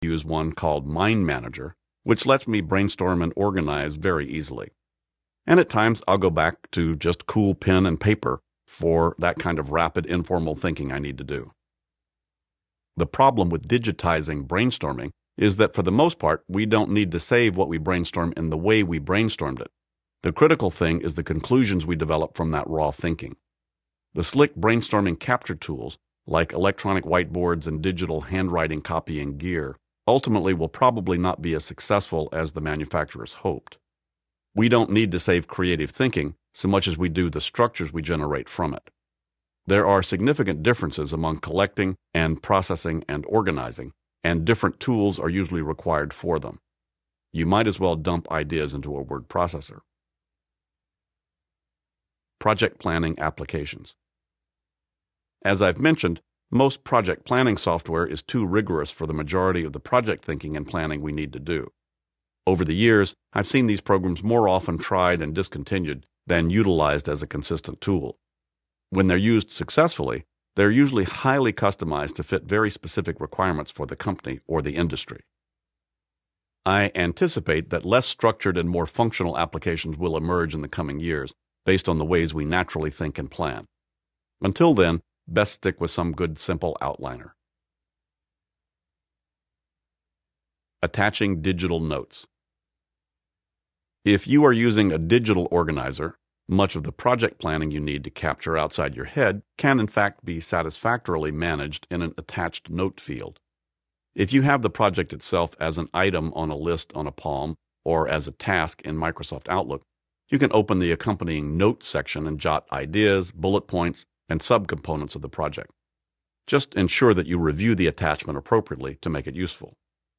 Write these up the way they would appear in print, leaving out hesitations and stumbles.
use one called Mind Manager, which lets me brainstorm and organize very easily. And at times, I'll go back to just cool pen and paper for that kind of rapid, informal thinking I need to do. The problem with digitizing brainstorming is that for the most part, we don't need to save what we brainstorm in the way we brainstormed it. The critical thing is the conclusions we develop from that raw thinking. The slick brainstorming capture tools, like electronic whiteboards and digital handwriting copying gear, ultimately will probably not be as successful as the manufacturers hoped. We don't need to save creative thinking so much as we do the structures we generate from it. There are significant differences among collecting and processing and organizing, and different tools are usually required for them. You might as well dump ideas into a word processor. Project planning applications. As I've mentioned, most project planning software is too rigorous for the majority of the project thinking and planning we need to do. Over the years, I've seen these programs more often tried and discontinued than utilized as a consistent tool. When they're used successfully, they're usually highly customized to fit very specific requirements for the company or the industry. I anticipate that less structured and more functional applications will emerge in the coming years based on the ways we naturally think and plan. Until then, best stick with some good simple outliner. Attaching digital notes. If you are using a digital organizer, much of the project planning you need to capture outside your head can in fact be satisfactorily managed in an attached note field. If you have the project itself as an item on a list on a Palm or as a task in Microsoft Outlook, you can open the accompanying Notes section and jot ideas, bullet points, and subcomponents of the project. Just ensure that you review the attachment appropriately to make it useful.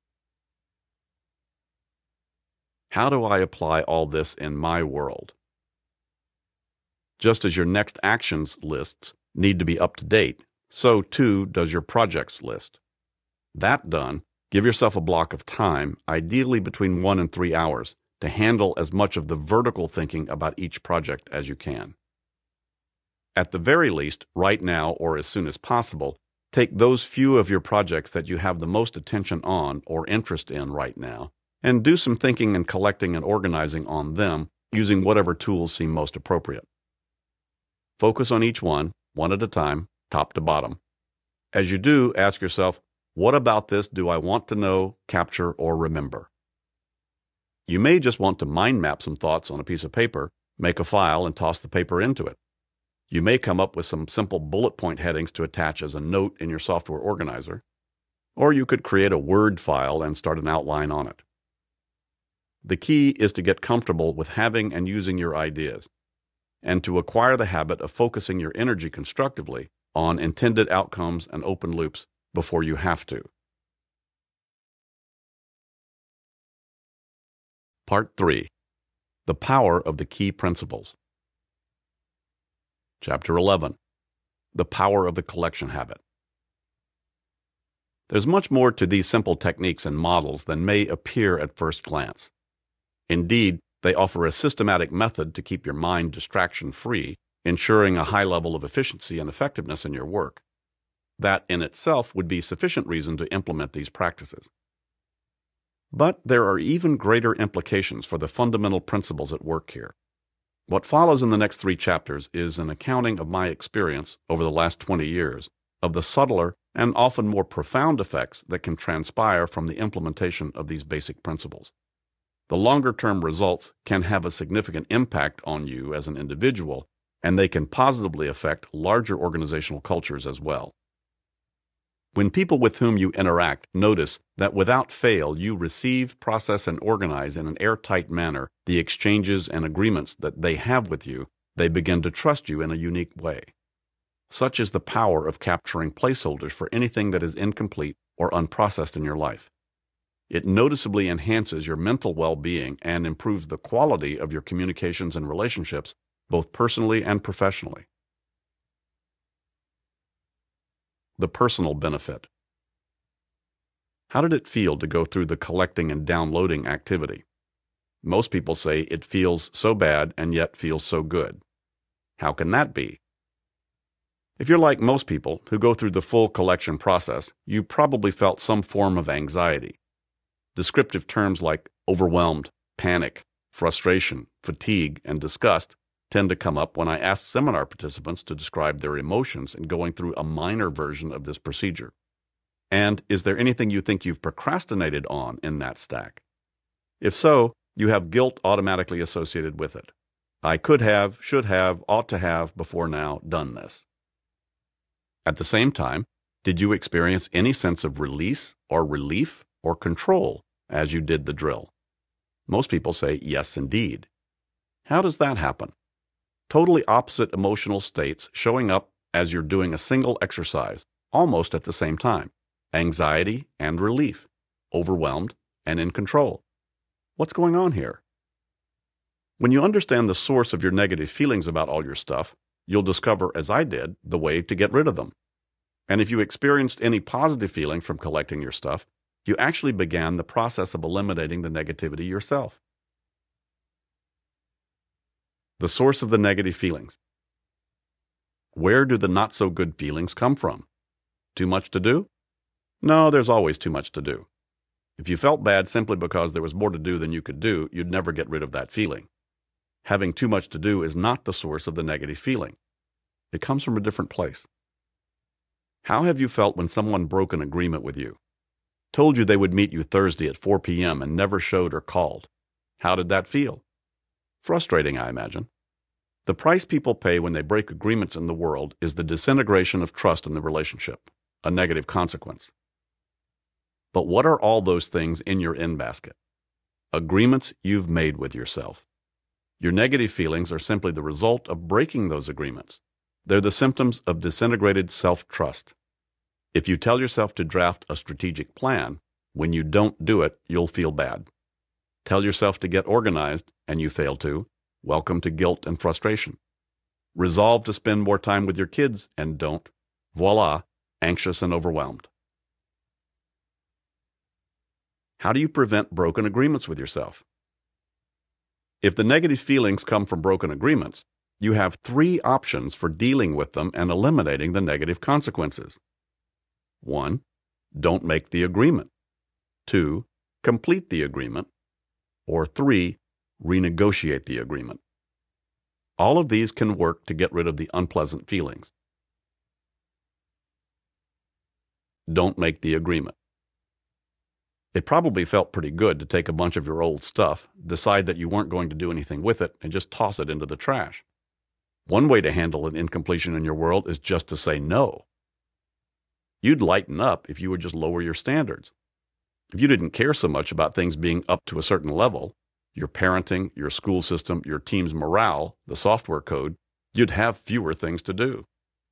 How do I apply all this in my world? Just as your next actions lists need to be up to date, so too does your projects list. That done, give yourself a block of time, ideally between 1 and 3 hours, to handle as much of the vertical thinking about each project as you can. At the very least, right now or as soon as possible, take those few of your projects that you have the most attention on or interest in right now, and do some thinking and collecting and organizing on them using whatever tools seem most appropriate. Focus on each one at a time, top to bottom. As you do, ask yourself, what about this do I want to know, capture, or remember? You may just want to mind map some thoughts on a piece of paper, make a file, and toss the paper into it. You may come up with some simple bullet point headings to attach as a note in your software organizer, or you could create a Word file and start an outline on it. The key is to get comfortable with having and using your ideas, and to acquire the habit of focusing your energy constructively on intended outcomes and open loops before you have to. Part 3. The Power of the Key Principles. Chapter 11. The Power of the Collection Habit. There's much more to these simple techniques and models than may appear at first glance. Indeed, they offer a systematic method to keep your mind distraction-free, ensuring a high level of efficiency and effectiveness in your work. That in itself would be sufficient reason to implement these practices. But there are even greater implications for the fundamental principles at work here. What follows in the next 3 chapters is an accounting of my experience over the last 20 years of the subtler and often more profound effects that can transpire from the implementation of these basic principles. The longer-term results can have a significant impact on you as an individual, and they can positively affect larger organizational cultures as well. When people with whom you interact notice that without fail you receive, process, and organize in an airtight manner the exchanges and agreements that they have with you, they begin to trust you in a unique way. Such is the power of capturing placeholders for anything that is incomplete or unprocessed in your life. It noticeably enhances your mental well-being and improves the quality of your communications and relationships, both personally and professionally. The personal benefit. How did it feel to go through the collecting and downloading activity? Most people say it feels so bad and yet feels so good. How can that be? If you're like most people who go through the full collection process, you probably felt some form of anxiety. Descriptive terms like overwhelmed, panic, frustration, fatigue, and disgust tend to come up when I ask seminar participants to describe their emotions in going through a minor version of this procedure. And is there anything you think you've procrastinated on in that stack? If so, you have guilt automatically associated with it. I could have, should have, ought to have before now done this. At the same time, did you experience any sense of release or relief or control as you did the drill? Most people say yes, indeed. How does that happen? Totally opposite emotional states showing up as you're doing a single exercise, almost at the same time. Anxiety and relief, overwhelmed and in control. What's going on here? When you understand the source of your negative feelings about all your stuff, you'll discover, as I did, the way to get rid of them. And if you experienced any positive feeling from collecting your stuff, you actually began the process of eliminating the negativity yourself. The source of the negative feelings. Where do the not-so-good feelings come from? Too much to do? No, there's always too much to do. If you felt bad simply because there was more to do than you could do, you'd never get rid of that feeling. Having too much to do is not the source of the negative feeling. It comes from a different place. How have you felt when someone broke an agreement with you? Told you they would meet you Thursday at 4 p.m. and never showed or called? How did that feel? Frustrating, I imagine. The price people pay when they break agreements in the world is the disintegration of trust in the relationship, a negative consequence. But what are all those things in your in-basket? Agreements you've made with yourself. Your negative feelings are simply the result of breaking those agreements. They're the symptoms of disintegrated self-trust. If you tell yourself to draft a strategic plan, when you don't do it, you'll feel bad. Tell yourself to get organized, and you fail to, welcome to guilt and frustration. Resolve to spend more time with your kids, and don't. Voila, anxious and overwhelmed. How do you prevent broken agreements with yourself? If the negative feelings come from broken agreements, you have 3 options for dealing with them and eliminating the negative consequences. 1. Don't make the agreement. 2. Complete the agreement. Or 3. Renegotiate the agreement. All of these can work to get rid of the unpleasant feelings. Don't make the agreement. It probably felt pretty good to take a bunch of your old stuff, decide that you weren't going to do anything with it, and just toss it into the trash. One way to handle an incompletion in your world is just to say no. You'd lighten up if you would just lower your standards. If you didn't care so much about things being up to a certain level, your parenting, your school system, your team's morale, the software code, you'd have fewer things to do.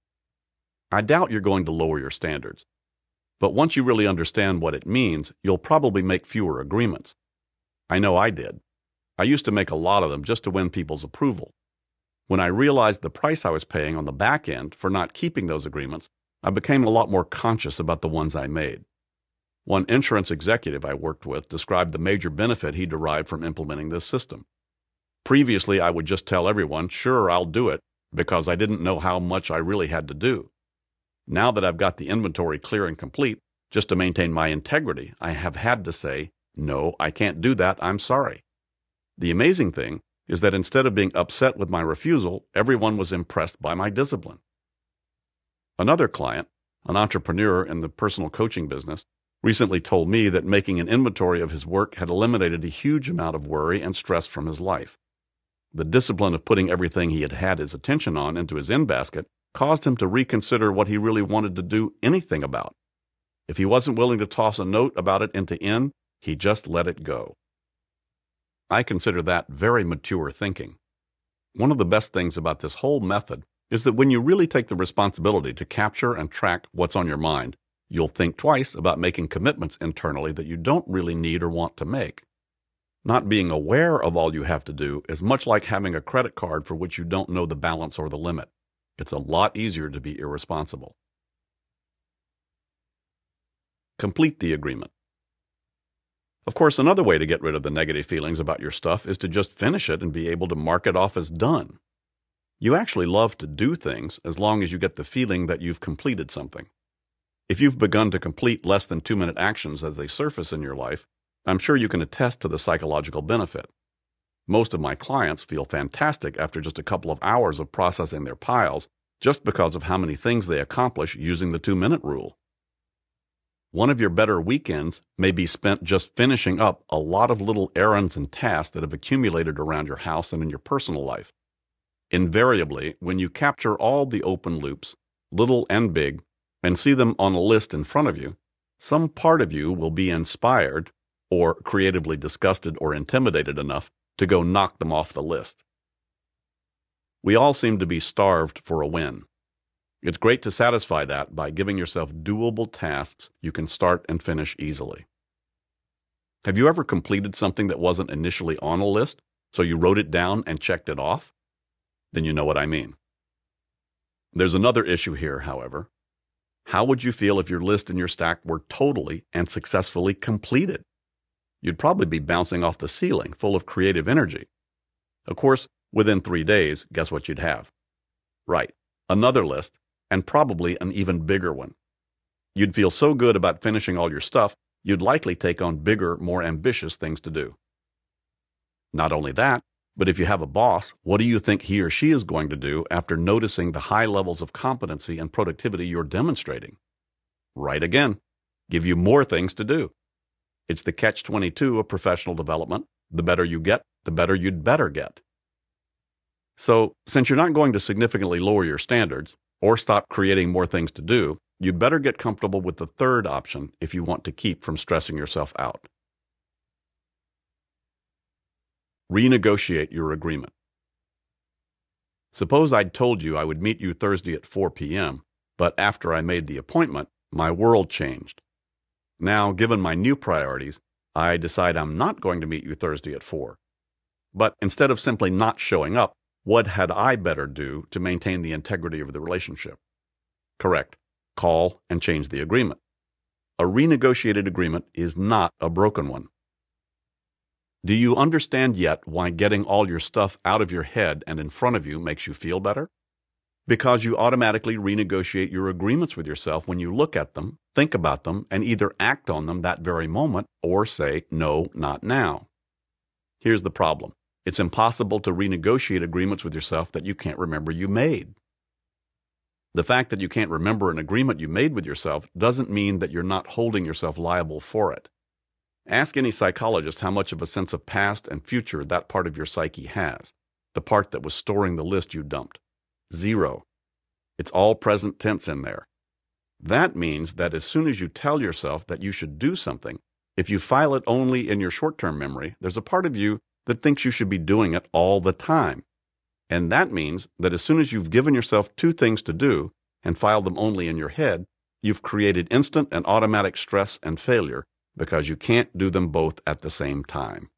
I doubt you're going to lower your standards. But once you really understand what it means, you'll probably make fewer agreements. I know I did. I used to make a lot of them just to win people's approval. When I realized the price I was paying on the back end for not keeping those agreements, I became a lot more conscious about the ones I made. One insurance executive I worked with described the major benefit he derived from implementing this system. Previously, I would just tell everyone, sure, I'll do it, because I didn't know how much I really had to do. Now that I've got the inventory clear and complete, just to maintain my integrity, I have had to say, no, I can't do that, I'm sorry. The amazing thing is that instead of being upset with my refusal, everyone was impressed by my discipline. Another client, an entrepreneur in the personal coaching business, recently told me that making an inventory of his work had eliminated a huge amount of worry and stress from his life. The discipline of putting everything he had had his attention on into his in-basket caused him to reconsider what he really wanted to do anything about. If he wasn't willing to toss a note about it into in, he just let it go. I consider that very mature thinking. One of the best things about this whole method is that when you really take the responsibility to capture and track what's on your mind, you'll think twice about making commitments internally that you don't really need or want to make. Not being aware of all you have to do is much like having a credit card for which you don't know the balance or the limit. It's a lot easier to be irresponsible. Complete the agreement. Of course, another way to get rid of the negative feelings about your stuff is to just finish it and be able to mark it off as done. You actually love to do things as long as you get the feeling that you've completed something. If you've begun to complete less than 2-minute actions as they surface in your life, I'm sure you can attest to the psychological benefit. Most of my clients feel fantastic after just a couple of hours of processing their piles just because of how many things they accomplish using the 2-minute rule. One of your better weekends may be spent just finishing up a lot of little errands and tasks that have accumulated around your house and in your personal life. Invariably, when you capture all the open loops, little and big, and see them on a list in front of you, some part of you will be inspired or creatively disgusted or intimidated enough to go knock them off the list. We all seem to be starved for a win. It's great to satisfy that by giving yourself doable tasks you can start and finish easily. Have you ever completed something that wasn't initially on a list, so you wrote it down and checked it off? Then you know what I mean. There's another issue here, however. How would you feel if your list and your stack were totally and successfully completed? You'd probably be bouncing off the ceiling, full of creative energy. Of course, within 3 days, guess what you'd have? Right, another list, and probably an even bigger one. You'd feel so good about finishing all your stuff, you'd likely take on bigger, more ambitious things to do. Not only that, but if you have a boss, what do you think he or she is going to do after noticing the high levels of competency and productivity you're demonstrating? Right again, give you more things to do. It's the catch-22 of professional development. The better you get, the better you'd better get. So, since you're not going to significantly lower your standards or stop creating more things to do, you better get comfortable with the third option if you want to keep from stressing yourself out. Renegotiate your agreement. Suppose I'd told you I would meet you Thursday at 4 p.m., but after I made the appointment, my world changed. Now, given my new priorities, I decide I'm not going to meet you Thursday at 4. But instead of simply not showing up, what had I better do to maintain the integrity of the relationship? Correct. Call and change the agreement. A renegotiated agreement is not a broken one. Do you understand yet why getting all your stuff out of your head and in front of you makes you feel better? Because you automatically renegotiate your agreements with yourself when you look at them, think about them, and either act on them that very moment or say, no, not now. Here's the problem. It's impossible to renegotiate agreements with yourself that you can't remember you made. The fact that you can't remember an agreement you made with yourself doesn't mean that you're not holding yourself liable for it. Ask any psychologist how much of a sense of past and future that part of your psyche has, the part that was storing the list you dumped. 0. It's all present tense in there. That means that as soon as you tell yourself that you should do something, if you file it only in your short-term memory, there's a part of you that thinks you should be doing it all the time. And that means that as soon as you've given yourself 2 things to do and filed them only in your head, you've created instant and automatic stress and failure because you can't do them both at the same time.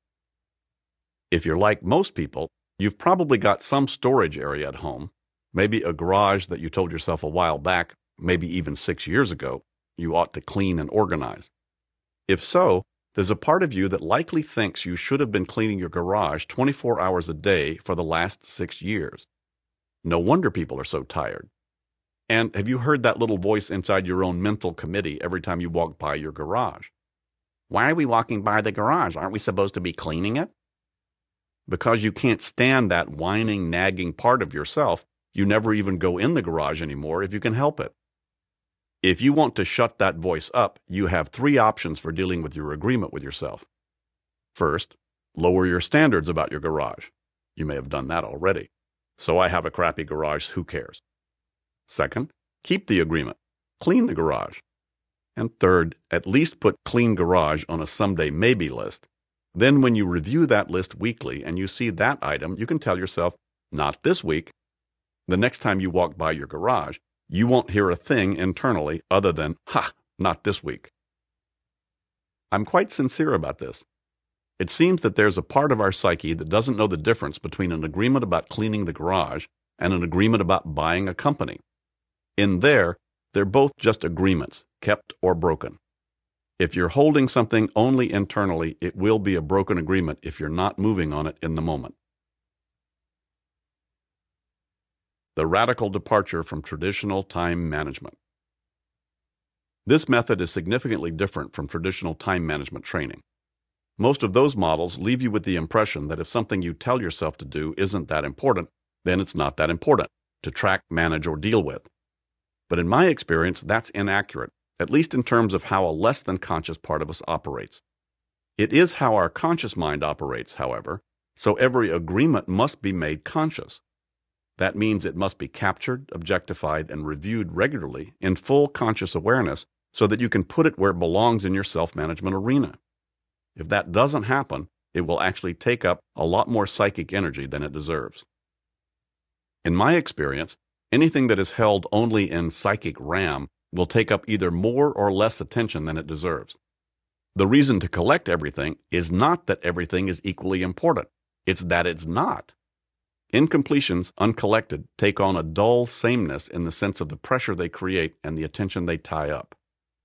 If you're like most people, you've probably got some storage area at home, maybe a garage that you told yourself a while back, maybe even 6 years ago, you ought to clean and organize. If so, there's a part of you that likely thinks you should have been cleaning your garage 24 hours a day for the last 6 years. No wonder people are so tired. And have you heard that little voice inside your own mental committee every time you walk by your garage? Why are we walking by the garage? Aren't we supposed to be cleaning it? Because you can't stand that whining, nagging part of yourself, you never even go in the garage anymore if you can help it. If you want to shut that voice up, you have 3 options for dealing with your agreement with yourself. First, lower your standards about your garage. You may have done that already. So I have a crappy garage, who cares? Second, keep the agreement. Clean the garage. And third, at least put clean garage on a someday maybe list. Then when you review that list weekly and you see that item, you can tell yourself, not this week. The next time you walk by your garage, you won't hear a thing internally other than, ha, not this week. I'm quite sincere about this. It seems that there's a part of our psyche that doesn't know the difference between an agreement about cleaning the garage and an agreement about buying a company. In there, they're both just agreements, kept or broken. If you're holding something only internally, it will be a broken agreement if you're not moving on it in the moment. the radical departure from traditional time management. This method is significantly different from traditional time management training. Most of those models leave you with the impression that if something you tell yourself to do isn't that important, then it's not that important to track, manage, or deal with. But in my experience, that's inaccurate, at least in terms of how a less than conscious part of us operates. It is how our conscious mind operates, however, so every agreement must be made conscious. That means it must be captured, objectified, and reviewed regularly in full conscious awareness so that you can put it where it belongs in your self-management arena. If that doesn't happen, it will actually take up a lot more psychic energy than it deserves. In my experience, anything that is held only in psychic RAM will take up either more or less attention than it deserves. The reason to collect everything is not that everything is equally important. It's that it's not. Incompletions, uncollected, take on a dull sameness in the sense of the pressure they create and the attention they tie up.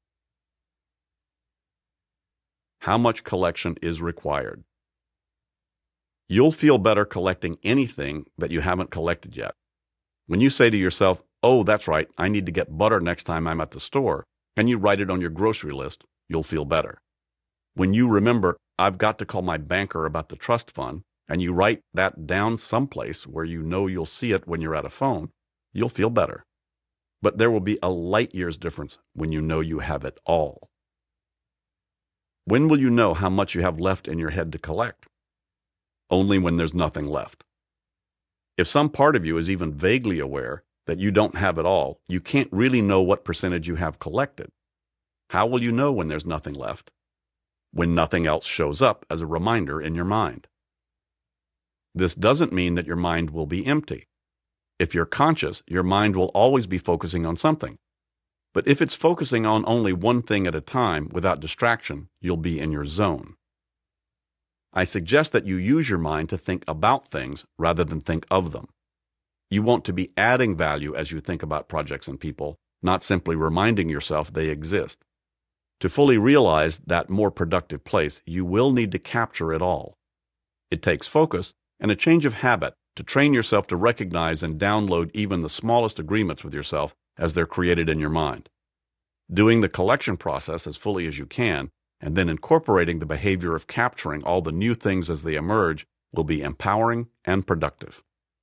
How much collection is required? You'll feel better collecting anything that you haven't collected yet. When you say to yourself, "Oh, that's right, I need to get butter next time I'm at the store," and you write it on your grocery list, you'll feel better. When you remember, "I've got to call my banker about the trust fund," and you write that down someplace where you know you'll see it when you're at a phone, you'll feel better. But there will be a light year's difference when you know you have it all. When will you know how much you have left in your head to collect? Only when there's nothing left. If some part of you is even vaguely aware that you don't have it all, you can't really know what percentage you have collected. How will you know when there's nothing left? When nothing else shows up as a reminder in your mind. This doesn't mean that your mind will be empty. If you're conscious, your mind will always be focusing on something. But if it's focusing on only one thing at a time without distraction, you'll be in your zone. I suggest that you use your mind to think about things rather than think of them. You want to be adding value as you think about projects and people, not simply reminding yourself they exist. To fully realize that more productive place, you will need to capture it all. It takes focus and a change of habit to train yourself to recognize and download even the smallest agreements with yourself as they're created in your mind. Doing the collection process as fully as you can, and then incorporating the behavior of capturing all the new things as they emerge, will be empowering and productive.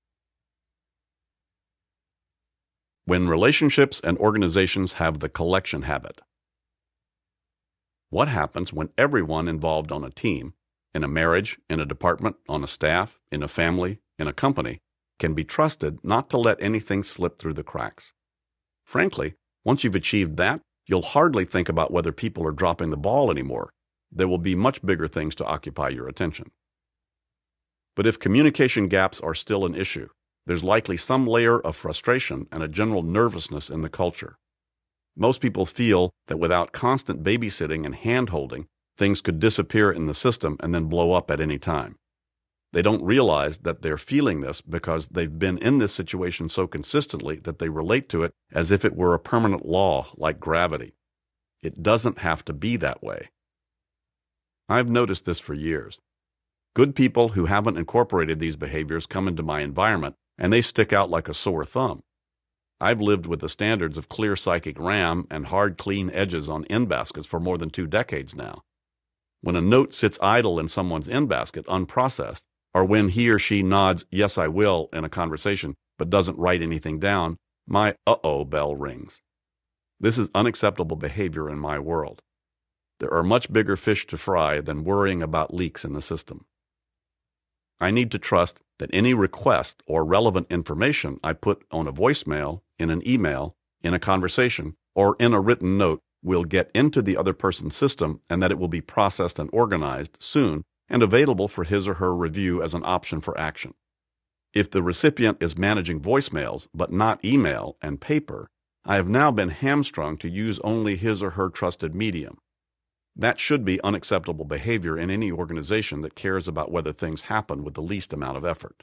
When relationships and organizations have the collection habit. What happens when everyone involved on a team, in a marriage, in a department, on a staff, in a family, in a company, can be trusted not to let anything slip through the cracks? Frankly, once you've achieved that, you'll hardly think about whether people are dropping the ball anymore. There will be much bigger things to occupy your attention. But if communication gaps are still an issue, there's likely some layer of frustration and a general nervousness in the culture. Most people feel that without constant babysitting and hand-holding, things could disappear in the system and then blow up at any time. They don't realize that they're feeling this because they've been in this situation so consistently that they relate to it as if it were a permanent law like gravity. It doesn't have to be that way. I've noticed this for years. Good people who haven't incorporated these behaviors come into my environment and they stick out like a sore thumb. I've lived with the standards of clear psychic RAM and hard, clean edges on end baskets for more than 2 decades now. When a note sits idle in someone's end basket unprocessed, or when he or she nods, "Yes, I will," in a conversation, but doesn't write anything down, my uh-oh bell rings. This is unacceptable behavior in my world. There are much bigger fish to fry than worrying about leaks in the system. I need to trust that any request or relevant information I put on a voicemail, in an email, in a conversation, or in a written note will get into the other person's system and that it will be processed and organized soon and available for his or her review as an option for action. If the recipient is managing voicemails but not email and paper, I have now been hamstrung to use only his or her trusted medium. That should be unacceptable behavior in any organization that cares about whether things happen with the least amount of effort.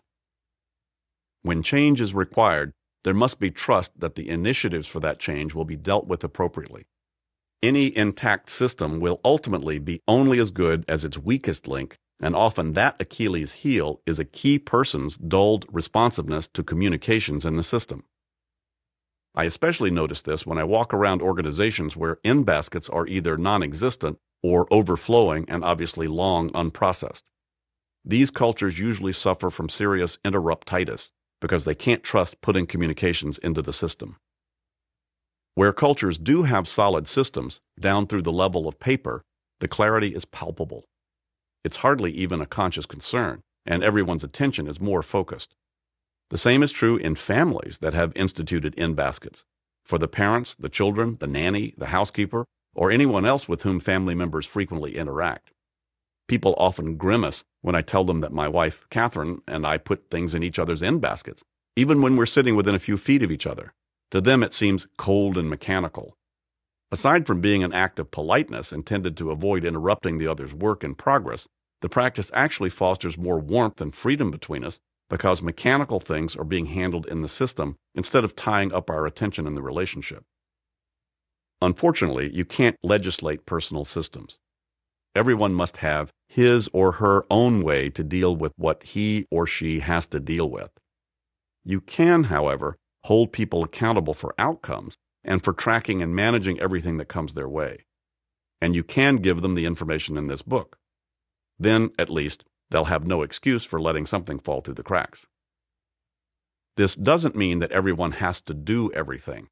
When change is required, there must be trust that the initiatives for that change will be dealt with appropriately. Any intact system will ultimately be only as good as its weakest link, and often that Achilles heel is a key person's dulled responsiveness to communications in the system. I especially notice this when I walk around organizations where in-baskets are either non-existent or overflowing and obviously long unprocessed. These cultures usually suffer from serious interruptitis because they can't trust putting communications into the system. Where cultures do have solid systems, down through the level of paper, the clarity is palpable. It's hardly even a conscious concern, and everyone's attention is more focused. The same is true in families that have instituted in-baskets. For the parents, the children, the nanny, the housekeeper, or anyone else with whom family members frequently interact. People often grimace when I tell them that my wife, Catherine, and I put things in each other's in-baskets, even when we're sitting within a few feet of each other. To them, it seems cold and mechanical. Aside from being an act of politeness intended to avoid interrupting the other's work in progress, the practice actually fosters more warmth and freedom between us because mechanical things are being handled in the system instead of tying up our attention in the relationship. Unfortunately, you can't legislate personal systems. Everyone must have his or her own way to deal with what he or she has to deal with. You can, however, hold people accountable for outcomes and for tracking and managing everything that comes their way. And you can give them the information in this book. Then, at least, they'll have no excuse for letting something fall through the cracks. This doesn't mean that everyone has to do everything.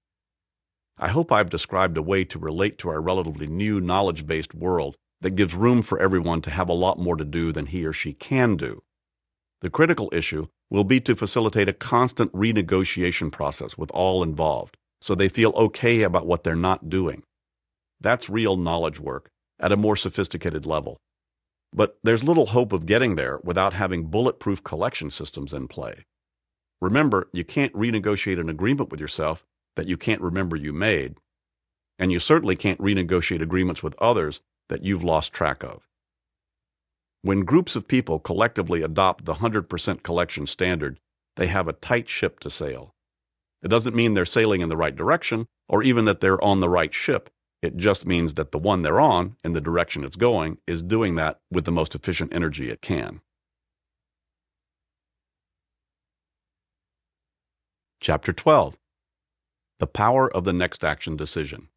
I hope I've described a way to relate to our relatively new knowledge-based world that gives room for everyone to have a lot more to do than he or she can do. The critical issue will be to facilitate a constant renegotiation process with all involved, so they feel okay about what they're not doing. That's real knowledge work at a more sophisticated level. But there's little hope of getting there without having bulletproof collection systems in play. Remember, you can't renegotiate an agreement with yourself that you can't remember you made, and you certainly can't renegotiate agreements with others that you've lost track of. When groups of people collectively adopt the 100% collection standard, they have a tight ship to sail. It doesn't mean they're sailing in the right direction, or even that they're on the right ship. It just means that the one they're on, in the direction it's going, is doing that with the most efficient energy it can. Chapter 12. The Power of the Next Action Decision.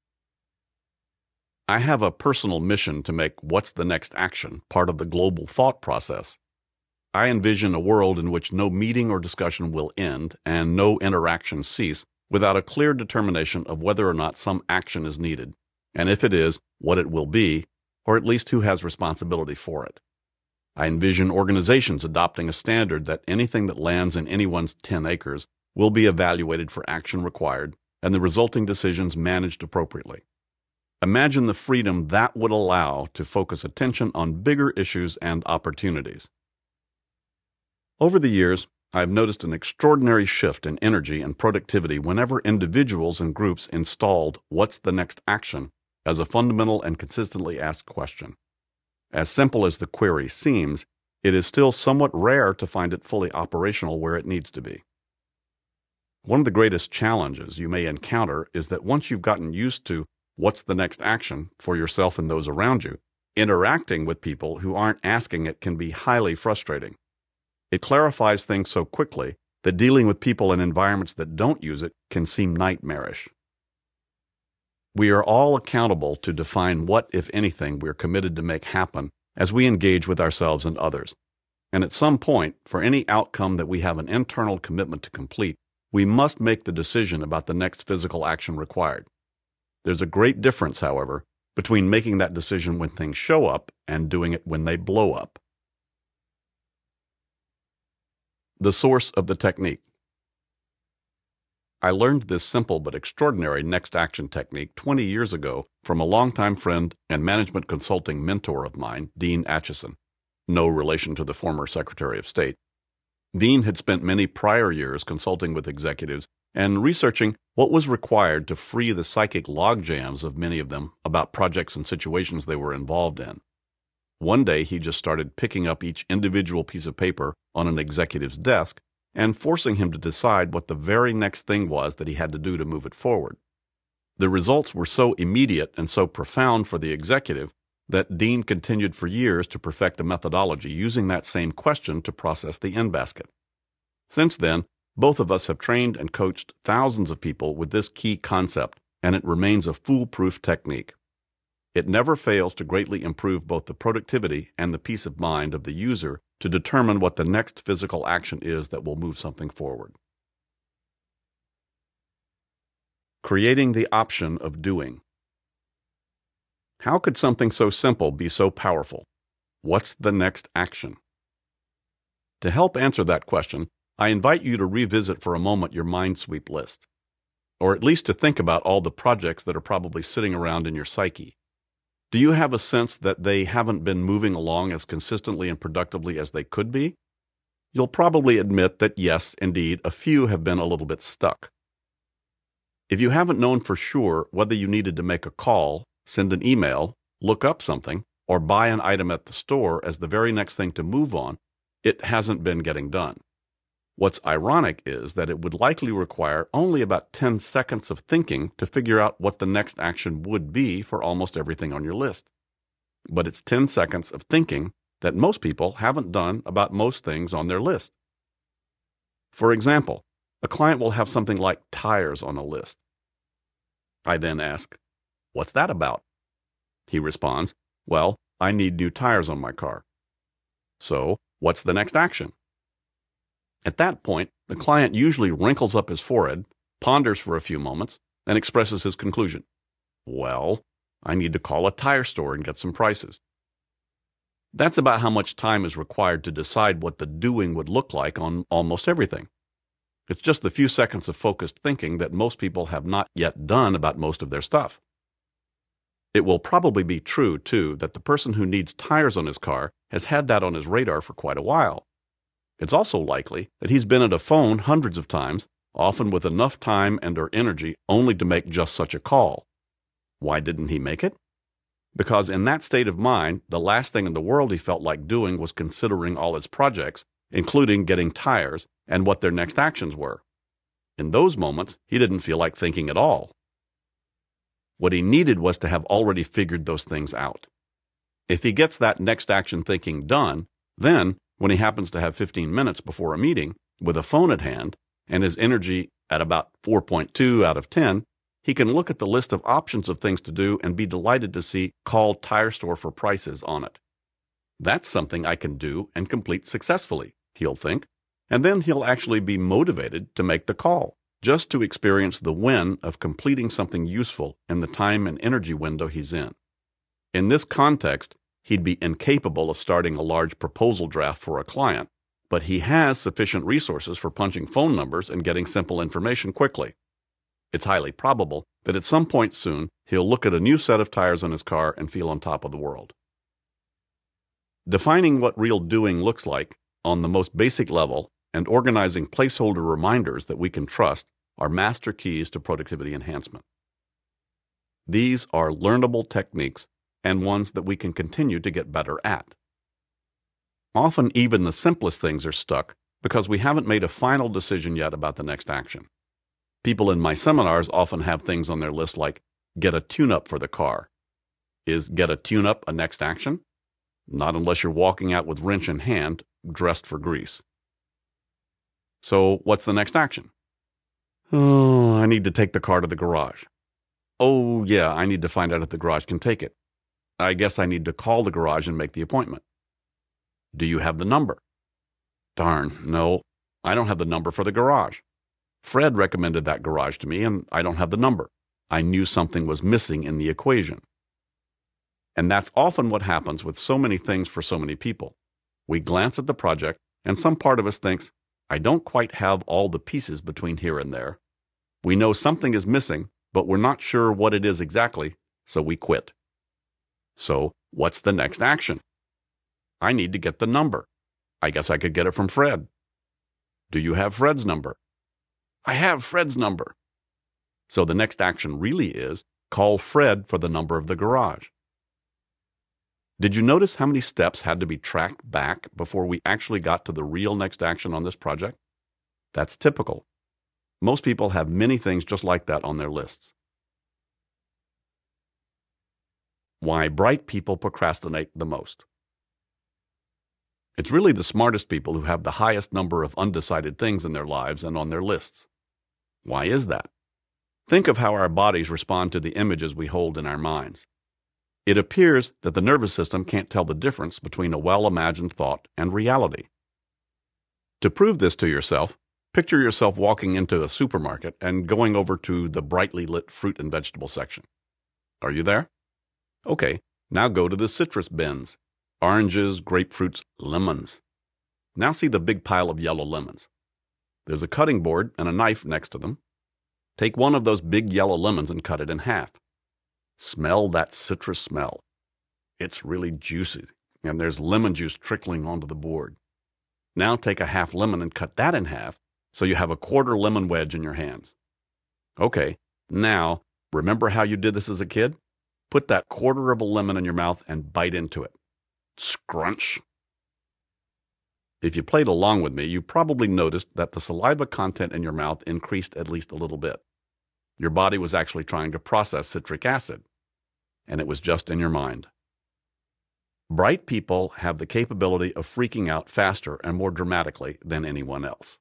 I have a personal mission to make what's the next action part of the global thought process. I envision a world in which no meeting or discussion will end and no interaction cease without a clear determination of whether or not some action is needed, and if it is, what it will be, or at least who has responsibility for it. I envision organizations adopting a standard that anything that lands in anyone's 10 acres will be evaluated for action required and the resulting decisions managed appropriately. Imagine the freedom that would allow to focus attention on bigger issues and opportunities. Over the years, I've noticed an extraordinary shift in energy and productivity whenever individuals and groups installed "what's the next action" as a fundamental and consistently asked question. As simple as the query seems, it is still somewhat rare to find it fully operational where it needs to be. One of the greatest challenges you may encounter is that once you've gotten used to what's the next action for yourself and those around you, interacting with people who aren't asking it can be highly frustrating. It clarifies things so quickly that dealing with people in environments that don't use it can seem nightmarish. We are all accountable to define what, if anything, we're committed to make happen as we engage with ourselves and others. And at some point, for any outcome that we have an internal commitment to complete, we must make the decision about the next physical action required. There's a great difference, however, between making that decision when things show up and doing it when they blow up. The source of the technique. I learned this simple but extraordinary next action technique 20 years ago from a longtime friend and management consulting mentor of mine, Dean Acheson, no relation to the former Secretary of State. Dean had spent many prior years consulting with executives and researching what was required to free the psychic logjams of many of them about projects and situations they were involved in. One day he just started picking up each individual piece of paper on an executive's desk and forcing him to decide what the very next thing was that he had to do to move it forward. The results were so immediate and so profound for the executive that Dean continued for years to perfect a methodology using that same question to process the in-basket. Since then, both of us have trained and coached thousands of people with this key concept, and it remains a foolproof technique. It never fails to greatly improve both the productivity and the peace of mind of the user to determine what the next physical action is that will move something forward. Creating the option of doing. How could something so simple be so powerful? What's the next action? To help answer that question, I invite you to revisit for a moment your Minesweep list, or at least to think about all the projects that are probably sitting around in your psyche. Do you have a sense that they haven't been moving along as consistently and productively as they could be? You'll probably admit that yes, indeed, a few have been a little bit stuck. If you haven't known for sure whether you needed to make a call, send an email, look up something, or buy an item at the store as the very next thing to move on, it hasn't been getting done. What's ironic is that it would likely require only about 10 seconds of thinking to figure out what the next action would be for almost everything on your list. But it's 10 seconds of thinking that most people haven't done about most things on their list. For example, a client will have something like tires on a list. I then ask, "What's that about?" He responds, "Well, I need new tires on my car." So, what's the next action? At that point, the client usually wrinkles up his forehead, ponders for a few moments, and expresses his conclusion. "Well, I need to call a tire store and get some prices." That's about how much time is required to decide what the doing would look like on almost everything. It's just the few seconds of focused thinking that most people have not yet done about most of their stuff. It will probably be true, too, that the person who needs tires on his car has had that on his radar for quite a while. It's also likely that he's been at a phone hundreds of times, often with enough time and/or energy only to make just such a call. Why didn't he make it? Because in that state of mind, the last thing in the world he felt like doing was considering all his projects, including getting tires, and what their next actions were. In those moments, he didn't feel like thinking at all. What he needed was to have already figured those things out. If he gets that next action thinking done, then, when he happens to have 15 minutes before a meeting, with a phone at hand, and his energy at about 4.2 out of 10, he can look at the list of options of things to do and be delighted to see "Call Tire Store for Prices" on it. That's something I can do and complete successfully, he'll think, and then he'll actually be motivated to make the call, just to experience the win of completing something useful in the time and energy window he's in. In this context, he'd be incapable of starting a large proposal draft for a client, but he has sufficient resources for punching phone numbers and getting simple information quickly. It's highly probable that at some point soon he'll look at a new set of tires on his car and feel on top of the world. Defining what real doing looks like on the most basic level and organizing placeholder reminders that we can trust are master keys to productivity enhancement. These are learnable techniques and ones that we can continue to get better at. Often even the simplest things are stuck because we haven't made a final decision yet about the next action. People in my seminars often have things on their list like, "Get a tune-up for the car." Is get a tune-up a next action? Not unless you're walking out with wrench in hand, dressed for grease. So what's the next action? "Oh, I need to take the car to the garage." "Oh, yeah, I need to find out if the garage can take it. I guess I need to call the garage and make the appointment." "Do you have the number?" "Darn, no, I don't have the number for the garage. Fred recommended that garage to me, and I don't have the number. I knew something was missing in the equation." And that's often what happens with so many things for so many people. We glance at the project, and some part of us thinks, "I don't quite have all the pieces between here and there." We know something is missing, but we're not sure what it is exactly, so we quit. So, what's the next action? "I need to get the number. I guess I could get it from Fred." "Do you have Fred's number?" "I have Fred's number." So the next action really is, call Fred for the number of the garage. Did you notice how many steps had to be tracked back before we actually got to the real next action on this project? That's typical. Most people have many things just like that on their lists. Why bright people procrastinate the most. It's really the smartest people who have the highest number of undecided things in their lives and on their lists. Why is that? Think of how our bodies respond to the images we hold in our minds. It appears that the nervous system can't tell the difference between a well-imagined thought and reality. To prove this to yourself, picture yourself walking into a supermarket and going over to the brightly lit fruit and vegetable section. Are you there? Okay, now go to the citrus bins. Oranges, grapefruits, lemons. Now see the big pile of yellow lemons. There's a cutting board and a knife next to them. Take one of those big yellow lemons and cut it in half. Smell that citrus smell. It's really juicy, and there's lemon juice trickling onto the board. Now take a half lemon and cut that in half so you have a quarter lemon wedge in your hands. Okay, now, remember how you did this as a kid? Put that quarter of a lemon in your mouth and bite into it. Scrunch. If you played along with me, you probably noticed that the saliva content in your mouth increased at least a little bit. Your body was actually trying to process citric acid, and it was just in your mind. Bright people have the capability of freaking out faster and more dramatically than anyone else.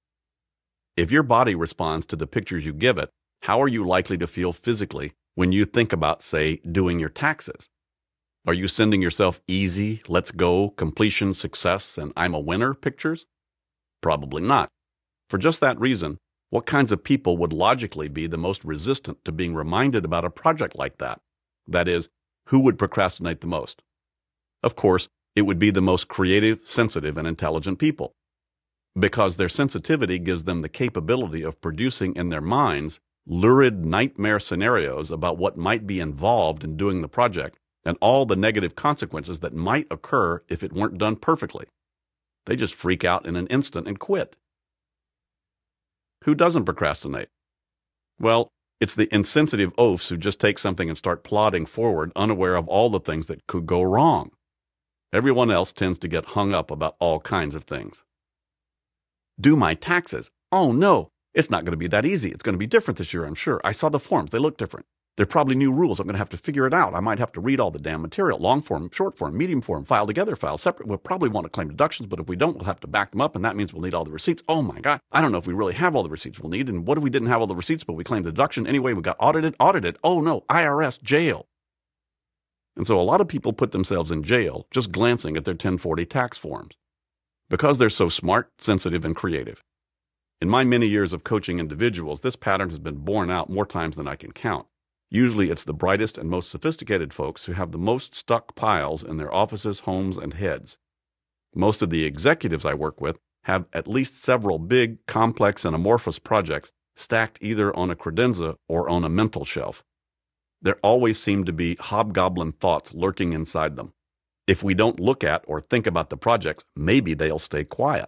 If your body responds to the pictures you give it, how are you likely to feel physically when you think about, say, doing your taxes? Are you sending yourself easy, let's go, completion, success, and I'm a winner pictures? Probably not. For just that reason, what kinds of people would logically be the most resistant to being reminded about a project like that? That is, who would procrastinate the most? Of course, it would be the most creative, sensitive, and intelligent people, because their sensitivity gives them the capability of producing in their minds lurid nightmare scenarios about what might be involved in doing the project and all the negative consequences that might occur if it weren't done perfectly. They just freak out in an instant and quit. Who doesn't procrastinate? Well, it's the insensitive oafs who just take something and start plodding forward, unaware of all the things that could go wrong. Everyone else tends to get hung up about all kinds of things. Do my taxes. Oh no, it's not going to be that easy. It's going to be different this year, I'm sure. I saw the forms. They look different. There are probably new rules. I'm going to have to figure it out. I might have to read all the damn material. Long form, short form, medium form, file together, file separate. We'll probably want to claim deductions, but if we don't, we'll have to back them up, and that means we'll need all the receipts. Oh my God. I don't know if we really have all the receipts we'll need, and what if we didn't have all the receipts, but we claimed the deduction anyway, we got audited? Oh no, IRS, jail. And so a lot of people put themselves in jail just glancing at their 1040 tax forms because they're so smart, sensitive, and creative. In my many years of coaching individuals, this pattern has been borne out more times than I can count. Usually it's the brightest and most sophisticated folks who have the most stuck piles in their offices, homes, and heads. Most of the executives I work with have at least several big, complex, and amorphous projects stacked either on a credenza or on a mental shelf. There always seem to be hobgoblin thoughts lurking inside them. If we don't look at or think about the projects, maybe they'll stay quiet.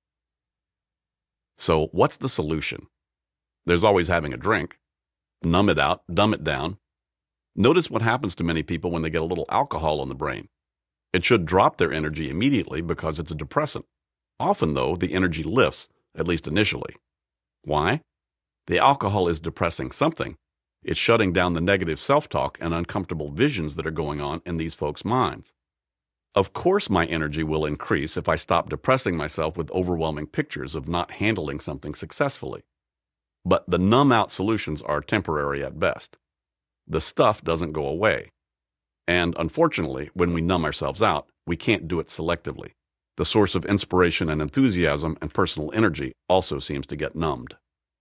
So what's the solution? There's always having a drink. Numb it out, dumb it down. Notice what happens to many people when they get a little alcohol on the brain. It should drop their energy immediately because it's a depressant. Often, though, the energy lifts, at least initially. Why? The alcohol is depressing something. It's shutting down the negative self-talk and uncomfortable visions that are going on in these folks' minds. Of course my energy will increase if I stop depressing myself with overwhelming pictures of not handling something successfully. But the numb-out solutions are temporary at best. The stuff doesn't go away. And unfortunately, when we numb ourselves out, we can't do it selectively. The source of inspiration and enthusiasm and personal energy also seems to get numbed.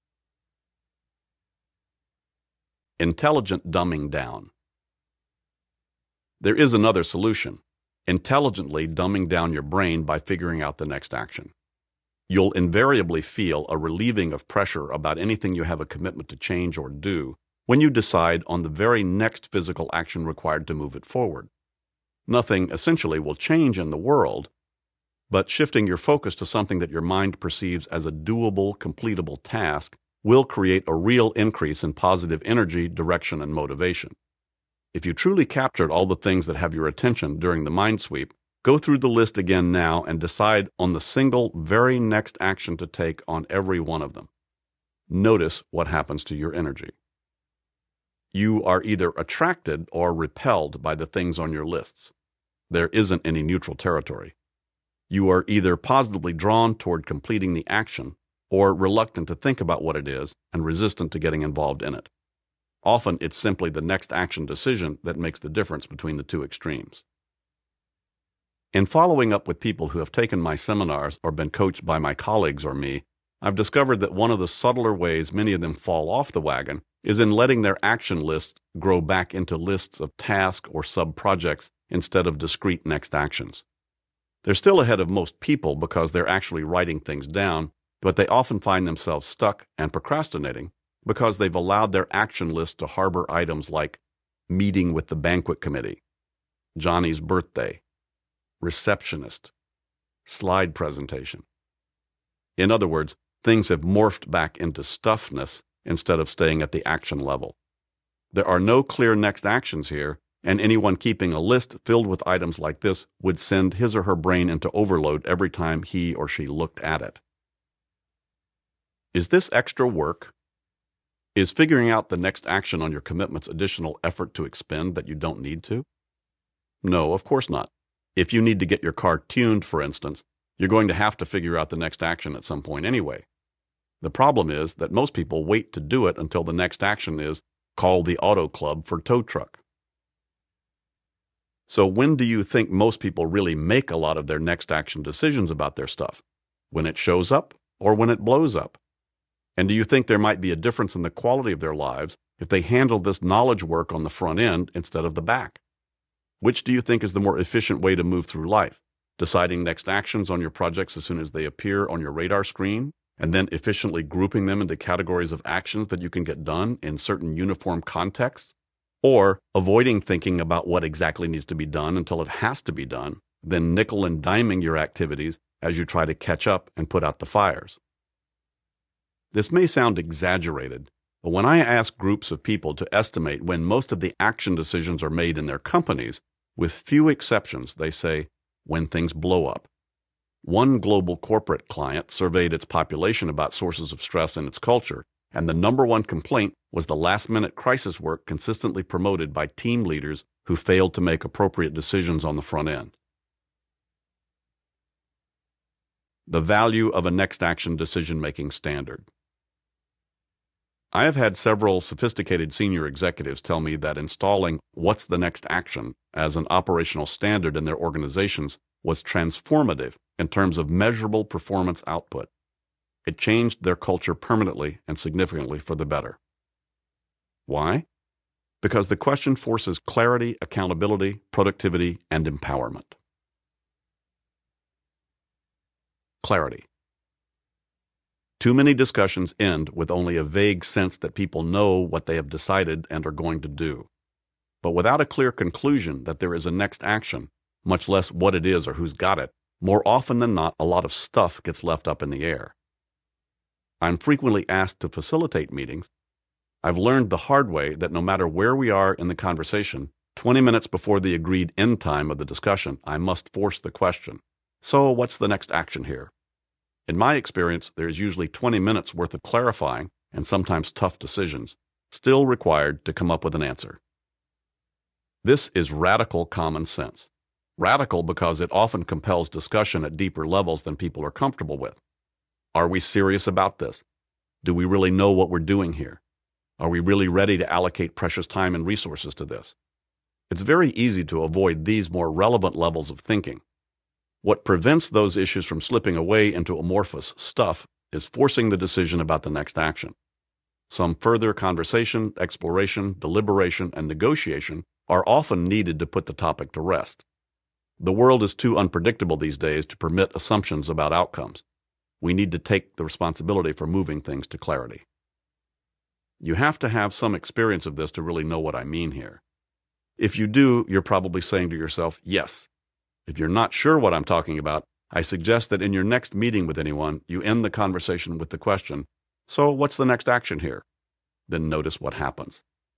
Intelligent dumbing down. There is another solution. Intelligently dumbing down your brain by figuring out the next action. You'll invariably feel a relieving of pressure about anything you have a commitment to change or do when you decide on the very next physical action required to move it forward. Nothing essentially will change in the world, but shifting your focus to something that your mind perceives as a doable, completable task will create a real increase in positive energy, direction, and motivation. If you truly captured all the things that have your attention during the mind sweep, go through the list again now and decide on the single very next action to take on every one of them. Notice what happens to your energy. You are either attracted or repelled by the things on your lists. There isn't any neutral territory. You are either positively drawn toward completing the action or reluctant to think about what it is and resistant to getting involved in it. Often it's simply the next action decision that makes the difference between the two extremes. In following up with people who have taken my seminars or been coached by my colleagues or me, I've discovered that one of the subtler ways many of them fall off the wagon is in letting their action lists grow back into lists of tasks or sub-projects instead of discrete next actions. They're still ahead of most people because they're actually writing things down, but they often find themselves stuck and procrastinating because they've allowed their action list to harbor items like meeting with the banquet committee, Johnny's birthday, receptionist, slide presentation. In other words, things have morphed back into stuffness instead of staying at the action level. There are no clear next actions here, and anyone keeping a list filled with items like this would send his or her brain into overload every time he or she looked at it. Is this extra work? Is figuring out the next action on your commitments additional effort to expend that you don't need to? No, of course not. If you need to get your car tuned, for instance, you're going to have to figure out the next action at some point anyway. The problem is that most people wait to do it until the next action is call the auto club for tow truck. So when do you think most people really make a lot of their next action decisions about their stuff? When it shows up or when it blows up? And do you think there might be a difference in the quality of their lives if they handle this knowledge work on the front end instead of the back? Which do you think is the more efficient way to move through life? Deciding next actions on your projects as soon as they appear on your radar screen, and then efficiently grouping them into categories of actions that you can get done in certain uniform contexts? Or avoiding thinking about what exactly needs to be done until it has to be done, then nickel and diming your activities as you try to catch up and put out the fires? This may sound exaggerated, but when I ask groups of people to estimate when most of the action decisions are made in their companies, with few exceptions, they say, when things blow up. One global corporate client surveyed its population about sources of stress in its culture, and the number one complaint was the last-minute crisis work consistently promoted by team leaders who failed to make appropriate decisions on the front end. The value of a next action decision-making standard. I have had several sophisticated senior executives tell me that installing "what's the next action" as an operational standard in their organizations was transformative in terms of measurable performance output. It changed their culture permanently and significantly for the better. Why? Because the question forces clarity, accountability, productivity, and empowerment. Clarity. Too many discussions end with only a vague sense that people know what they have decided and are going to do. But without a clear conclusion that there is a next action, much less what it is or who's got it, more often than not, a lot of stuff gets left up in the air. I'm frequently asked to facilitate meetings. I've learned the hard way that no matter where we are in the conversation, 20 minutes before the agreed end time of the discussion, I must force the question, "So what's the next action here?" In my experience, there is usually 20 minutes worth of clarifying and sometimes tough decisions still required to come up with an answer. This is radical common sense. Radical because it often compels discussion at deeper levels than people are comfortable with. Are we serious about this? Do we really know what we're doing here? Are we really ready to allocate precious time and resources to this? It's very easy to avoid these more relevant levels of thinking. What prevents those issues from slipping away into amorphous stuff is forcing the decision about the next action. Some further conversation, exploration, deliberation, and negotiation are often needed to put the topic to rest. The world is too unpredictable these days to permit assumptions about outcomes. We need to take the responsibility for moving things to clarity. You have to have some experience of this to really know what I mean here. If you do, you're probably saying to yourself, yes. If you're not sure what I'm talking about, I suggest that in your next meeting with anyone, you end the conversation with the question, "So what's the next action here?" Then notice what happens.